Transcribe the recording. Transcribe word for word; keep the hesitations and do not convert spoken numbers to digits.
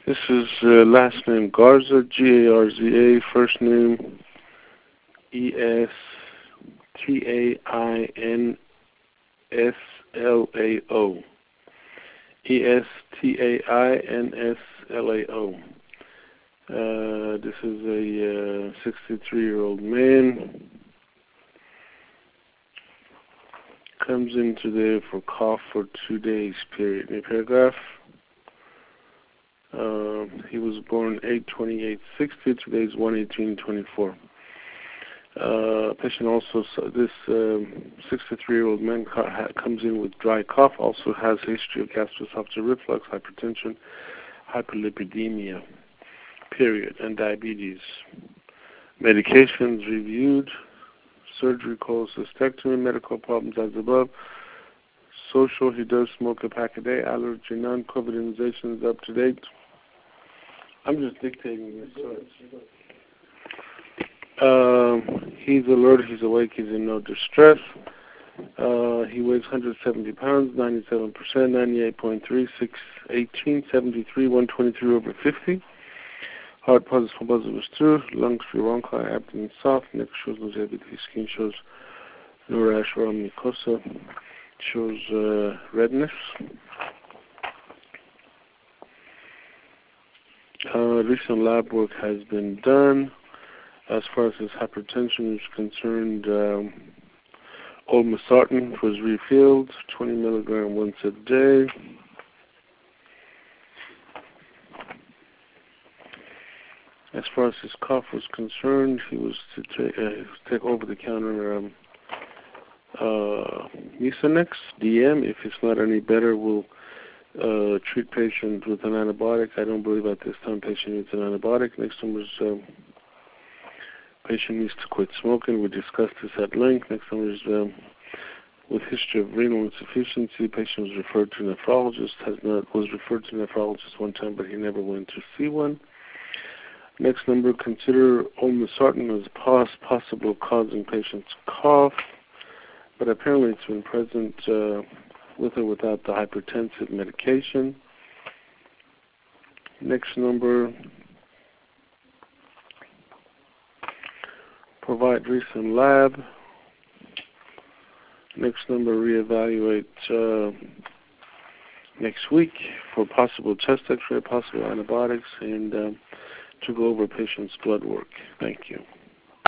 This is uh, last name Garza, G A R Z A, first name E S T A I N S L A O. E S T A I N S L A O. Uh, this is a sixty-three-year-old man. Comes in today for cough for two days, period. New paragraph. Uh, he was born eight twenty-eight sixty. Today is one eighteen twenty-four. Uh, patient also, this um, sixty-three-year-old man comes in with dry cough, also has history of gastroesophageal reflux, hypertension, hyperlipidemia, period, and diabetes. Medications reviewed, surgery, cholecystectomy, medical problems as above. Social, he does smoke a pack a day. Allergy, none. COVID immunization is up to date. I'm just dictating this. Um, he's alert, he's awake, he's in no distress. Uh, he weighs one hundred seventy pounds, ninety-seven percent, ninety-eight point three, six eighteen, seventy-three, one twenty-three over fifty. Heart pulse for buzzer was through, lungs free, bronchi, abdomen soft, neck shows no diabetes, skin shows no rash around mucosa, shows uh, redness. Uh, recent lab work has been done. As far as his hypertension is concerned, um, olmesartan was refilled, twenty milligram once a day. As far as his cough was concerned, he was to take, uh, take over-the-counter um, uh, Mucinex, D M. If it's not any better, we'll uh, treat patient with an antibiotic. I don't believe at this time patient needs an antibiotic. Next one was uh, patient needs to quit smoking. We discussed this at length. Next one is um, with history of renal insufficiency. Patient was referred to a nephrologist. Has not was referred to a nephrologist one time, but he never went to see one. Next number, consider olmesartan as pos- possible causing patient's cough, but apparently it's been present uh, with or without the hypertensive medication. Next number, provide recent lab. Next number, reevaluate uh, next week for possible chest x-ray, possible antibiotics, and um, to go over patient's blood work. Thank you.